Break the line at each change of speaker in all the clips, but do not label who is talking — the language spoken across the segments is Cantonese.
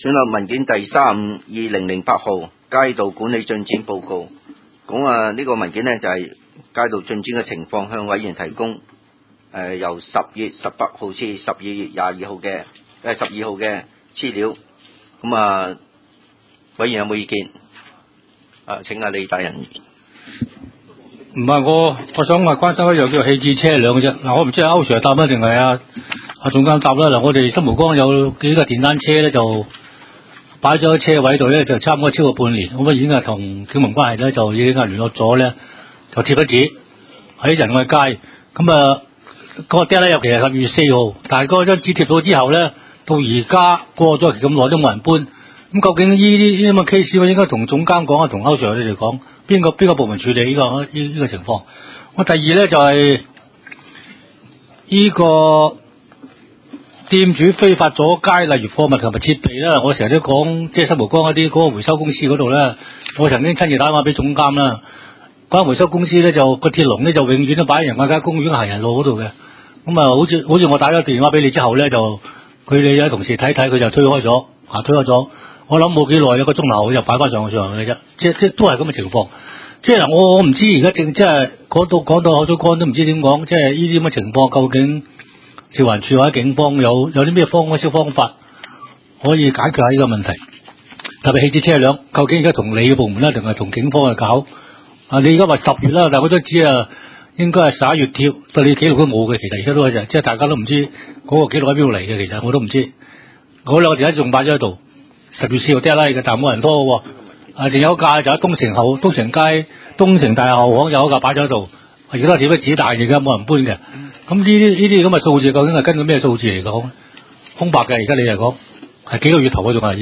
選立文件第352008號街道管理進展報告，講呢個文件呢就係街道進展嘅情況，向委員提供由10月18號至12月22號嘅12號嘅資料。咁委員有冇意見？請李大人。
唔係我想關心一樣叫棄置車輛嘅啫。嗱，我唔知係歐 Sir 答啦定係阿總監答啦。嗱，我哋新蒲崗有幾架電單車咧，就擺咗喺車位度咧，就差唔多超過半年。咁已經係同警民關係咧，就已經係聯絡咗咧，就貼咗紙喺仁愛街。咁嗰個 deadline 尤其係10月4號，但係嗰張紙貼咗之後咧，到而家過咗咁耐都冇人搬。咁究竟呢啲咁嘅 case 我應該同總監講啊，同歐 Sir 你哋講，邊個部門處理呢個情況？我第二咧就係呢個店主非法阻街，例如貨物同埋設備啦。我成日都講，即係新蒲崗一啲嗰個回收公司嗰度咧，我曾經親自打電話俾總監啦。嗰間回收公司咧就個鐵籠咧就永遠都擺喺仁愛街公園行人路嗰度嘅。咁好似我打咗電話俾你之後咧，就佢哋有同事睇睇，佢就推開咗。我諗冇幾耐，一個鐘頭就擺翻上去嘅啫，即係都係咁嘅情況。即係嗱，我唔知而家即係講到口水乾都唔知點講。即係呢啲咁嘅情況，究竟消環處或者警方有啲咩方法可以解決下呢個問題？特別棄置車輛，究竟而家同你嘅部門啦，定係同警方去搞？你而家話10月啦，但係我都知應該係11月貼，對你記錄都冇嘅。其實而家都係即係大家都唔知嗰個記錄喺邊度嚟嘅。其實我都唔知。嗰兩個電話仲擺咗喺度。10月4號 deadline 嘅，但係冇人拖喎。仲有一架就喺東城街東城大後巷有一架擺咗喺度，而家都係貼咗紙，但係而家冇人搬嘅。咁呢啲咁嘅數字究竟係根據咩數字嚟講？空白嘅，而家你嚟講係幾個月頭嗰種係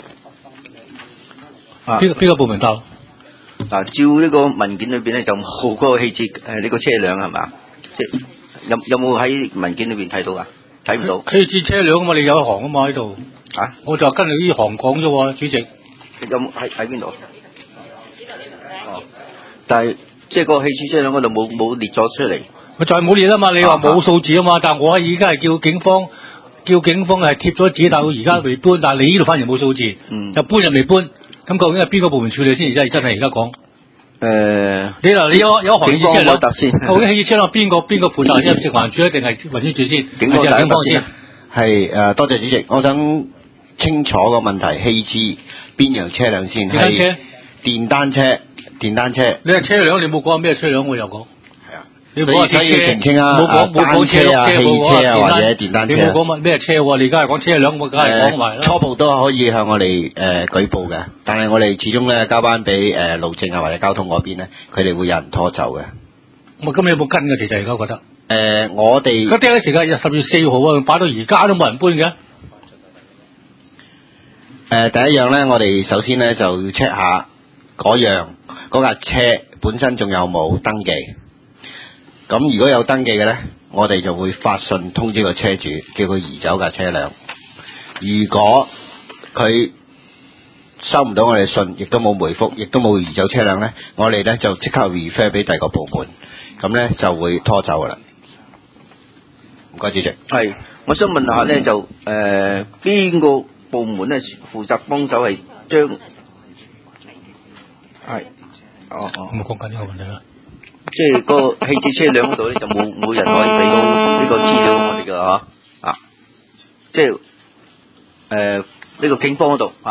要。邊個部門答？
照呢個文件裏邊咧就冇嗰個棄置呢個車輛係嘛？即係有冇喺文件裏邊睇到啊？睇唔到。
棄置車輛啊嘛，你有一行啊嘛喺度。我就跟住呢行講啫喎，主席。
有冇喺邊度？但係即係個棄置車輛嗰度冇列咗出嚟。
咪就係冇列啊嘛，你話冇數字啊嘛，但係我而家係叫警方係貼咗紙，但係而家未搬，但係你呢度反而冇數字，就搬又未搬。咁究竟係邊個部門處理先？真係而家講。你有行棄置車輛先，究竟棄置車輛邊個負責？即係食環署定係運輸署先？警方先。
係多謝主席，我想清楚個問題，棄置邊樣車輛先？係電單車。
你係車輛，你冇講咩車輛，我又講。
係啊，
你冇話
要澄清啊！
冇講
車啊、汽車啊或者電單車。
你冇講咩車喎？你而家係講車輛，我梗係講埋啦。
初步都可以向我哋舉報嘅，但係我哋始終咧交翻俾路政啊或者交通嗰邊咧，佢哋會有人拖走嘅。
咁你有冇跟嘅？其實而家覺得。
我哋
個釘嘅時間10月4號啊，擺到而家都冇人搬嘅。
第一樣咧，我哋首先咧就要 check 下嗰架車本身仲有冇登記。咁如果有登記嘅咧，我哋就會發信通知個車主，叫佢移走架車輛。如果佢收唔到我哋信，亦都冇回覆，亦都冇移走車輛咧，我哋咧就即刻 refer 俾第二個部門，咁咧就會拖走噶啦。唔該，主席。
係，我想問下咧，就邊個部門咧負責幫手係將係
冇講緊呢個問題啦。
即係個棄置車輛嗰度咧就冇人可以俾到呢個資料我哋嘅即係呢個警方嗰度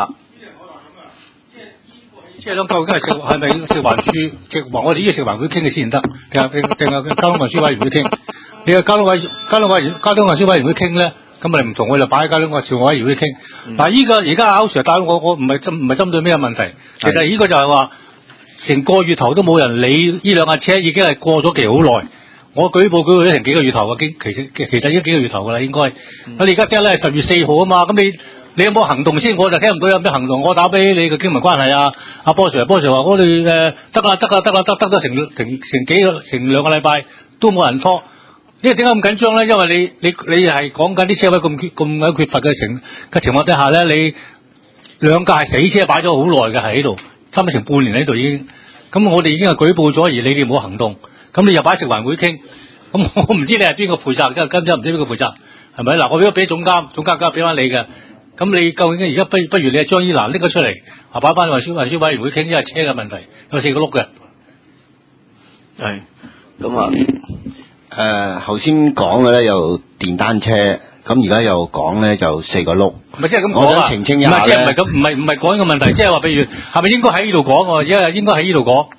車輛究竟係咪食環署我哋呢個食環會傾嘅先得，定係交通運輸委員會傾？你個交通運輸委員會傾咧，咁咪唔同，我就擺喺交通運輸委員會傾。但係依個而家歐 Sir 打我唔係針對咩問題，其實呢個就係話成個月頭都冇人理呢兩架車，已經係過咗期好耐。我舉報咗成幾個月頭其實已經幾個月頭噶啦，應該。你而家聽咧係10月4號啊嘛，咁你有冇行動先？我就聽唔到有咩行動。我打俾你嘅經民關係阿波 Sir 話我哋得咗成2個禮拜都冇人拖。因為點解咁緊張咧？因為你係講緊啲車位咁缺乏嘅情況底下咧，你兩架係死車擺咗好耐嘅，係喺度，差唔多成半年喺度已經。咁我哋已經係舉報咗，而你哋冇行動，咁你又擺食環會傾，咁我唔知你係邊個負責，今日唔知邊個負責，係咪嗱？我俾總監梗係俾翻你嘅， 咁你究竟而家不如你將依欄拎咗出嚟，擺翻運輸委員會傾，因為車嘅問題有4個轆嘅。
係咁啊，
頭先講嘅咧有電單車，咁而家又講咧就4個轆。
唔係即係咁講啊！
我想澄清一下咧，
唔係講呢個問題，即係話譬如係咪應該喺呢度講？而家應該喺呢度講。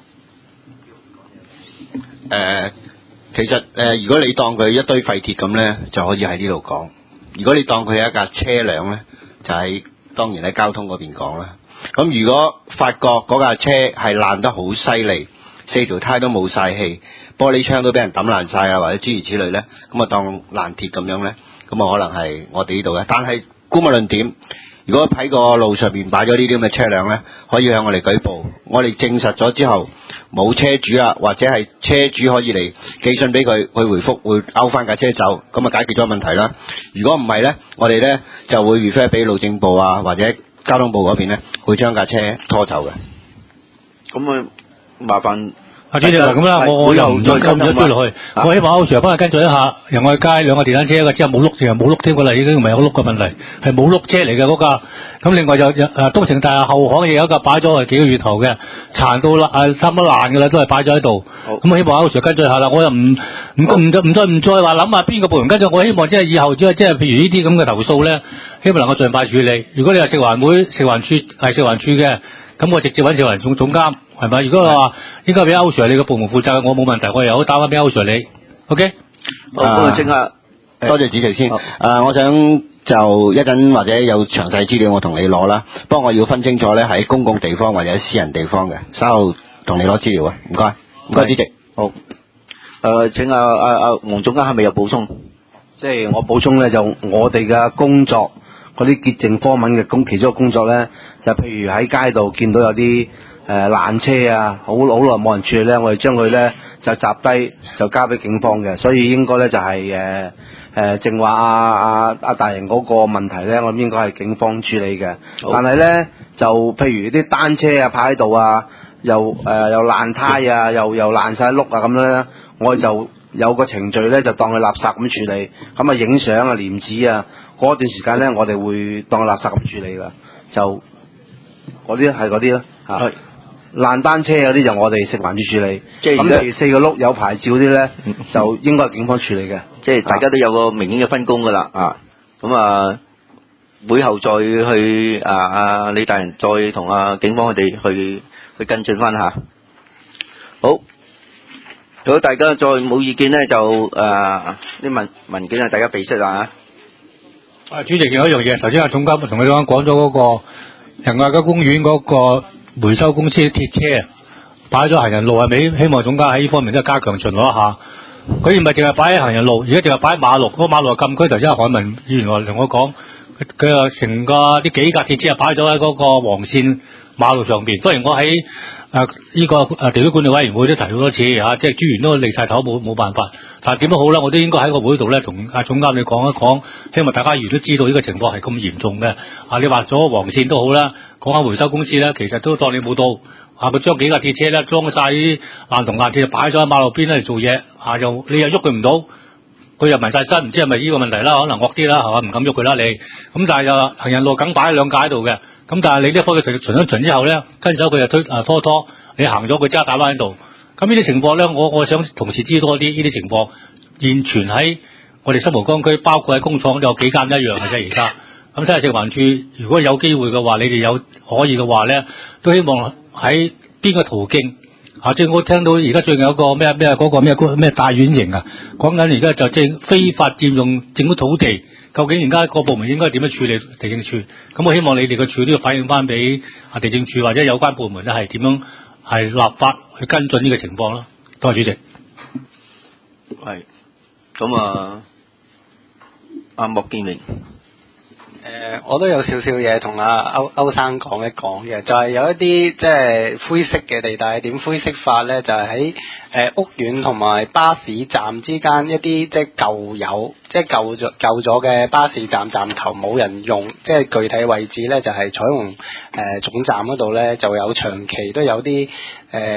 其實如果你當佢一堆廢鐵咁咧，就可以喺呢度講；如果你當佢係一架車輛咧，就喺當然喺交通嗰邊講啦。咁如果發覺嗰架車係爛得好犀利，4條胎都冇晒氣，玻璃窗都俾人抌爛晒啊，或者諸如此類咧，咁啊當爛鐵咁樣咧，咁啊可能係我哋呢度嘅。但係姑勿論點，如果喺個路上面擺咗呢啲咁嘅車輛咧，可以向我哋舉報，我哋證實咗之後冇車主啊，或者係車主可以嚟寄信俾佢，去回覆會勾翻架車走，咁啊解決咗問題啦。如果唔係咧，我哋咧就會 refer 俾路政部啊，或者交通部嗰邊咧，會將架車拖走嘅。
咁啊，麻煩
主席咁啦，我又唔再追落去。我希望歐 Sir 幫我跟進一下，仁愛街2個電單車，一個之後冇轆，淨係冇轆添㗎啦，已經唔係有轆嘅問題，係冇轆車嚟嘅嗰架。咁另外就東城大廈後巷亦有一架擺咗係幾個月頭嘅，殘到差唔多爛㗎啦，都係擺咗喺度。咁希望歐 Sir 跟進下啦。我又唔再話諗下邊個部門跟進。我希望即係以後即係譬如呢啲咁嘅投訴咧，希望能夠盡快處理。如果你係食環署嘅，咁我直接揾食環總監。係咪？如果話應該俾歐 Sir 你個部門負責，我冇問題，我又好打翻俾歐 Sir 你。OK？
多謝主席先。我想就一陣或者有詳細資料我同你攞啦，不過我要分清楚咧喺公共地方或者私人地方嘅，稍後同你攞資料啊。唔該，唔該主席。
好。請黃總監係咪有補充？
即係我補充咧，就我哋嘅工作嗰啲潔淨科文嘅其中一個工作咧，就譬如喺街度見到有啲爛車啊，好耐冇人處理咧，我哋將佢咧就集低，就交俾警方嘅，所以應該咧就係正話阿大人嗰個問題咧，我諗應該係警方處理嘅。但係咧就譬如啲單車啊擺喺度啊，又爛胎啊，又爛晒轆啊咁樣咧，我哋就有個程序咧，就當佢垃圾咁處理，咁啊影相啊、黏紙啊，嗰段時間咧我哋會當佢垃圾咁處理噶，就嗰啲係嗰啲啦嚇。爛單車嗰啲就我哋食環署處理，咁譬如4個轆有牌照啲咧，就應該係警方處理嘅。
即係大家都有個明顯嘅分工噶啦啊。咁會後再去李大人再同警方佢哋去跟進翻下。好，如果大家再冇意見咧，就啲文件大家備悉啦嚇。
主席仲有一樣嘢，頭先總監同你講咗嗰個仁愛街公園嗰個回收公司鐵車擺咗行人路，係咪？希望總監喺呢方面都係加強巡邏一下。佢唔係淨係擺喺行人路，而家淨係擺喺馬路。嗰個馬路係禁區。頭先海文議員話同我講，佢又成個啲幾架鐵車擺咗喺嗰個黃線馬路上邊。當然我喺呢個地區管理委員會都提好多次即係專員都離晒頭，冇辦法。但係點都好啦，我都應該喺個會度咧同總監你講一講，希望大家如都知道呢個情況係咁嚴重嘅。你畫咗黃線都好啦，講下回收公司咧，其實都當你冇到。佢將幾架鐵車咧裝晒啲爛銅爛鐵，擺咗喺馬路邊咧嚟做嘢。你又喐佢唔到，佢又紋晒身，唔知係咪呢個問題啦？可能惡啲啦，係嘛？唔敢喐佢啦你。咁但係就行人路梗擺兩架喺度嘅。咁但係你呢科嘅巡一巡之後咧，跟手佢就拖，你行咗佢即刻打翻喺度。咁呢啲情況咧，我想同事知多啲呢啲情況，現存喺我哋新蒲崗區，包括喺工廠有幾間一樣嘅啫。而家咁睇下食環署，如果有機會嘅話，你哋有可以嘅話咧，都希望喺邊個途徑即係我聽到而家最近有個咩大丸型講緊而家就正非法佔用政府土地，究竟而家個部門應該點樣處理地政處？咁我希望你哋個處都要反映翻俾地政處或者有關部門咧，係點樣係立法去跟進呢個情況咯。多謝主席。
係咁莫建明。
我都有少少嘢同歐生講一講嘅，就係有一啲即係灰色嘅地帶。點灰色法咧？就係喺屋苑同埋巴士站之間一啲即係舊咗嘅巴士站頭冇人用，即係具體位置咧就係彩虹總站嗰度咧就有長期都有啲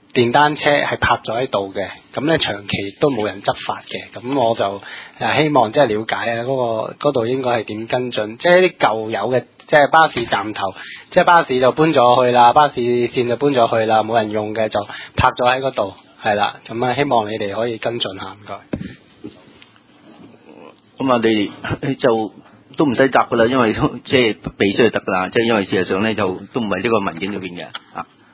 電單車係泊咗喺度嘅，咁咧長期都冇人執法嘅，咁我就希望即係了解啊嗰度應該係點跟進，即係啲舊有嘅即係巴士站頭，即係巴士就搬咗去啦，巴士線就搬咗去啦，冇人用嘅就泊咗喺嗰度，係啦，咁啊希望你哋可以跟進下，唔該。
咁啊，你就都唔使答噶啦，因為都即係備書就得噶啦，即係因為事實上咧就都唔係呢個文件裏邊嘅啊。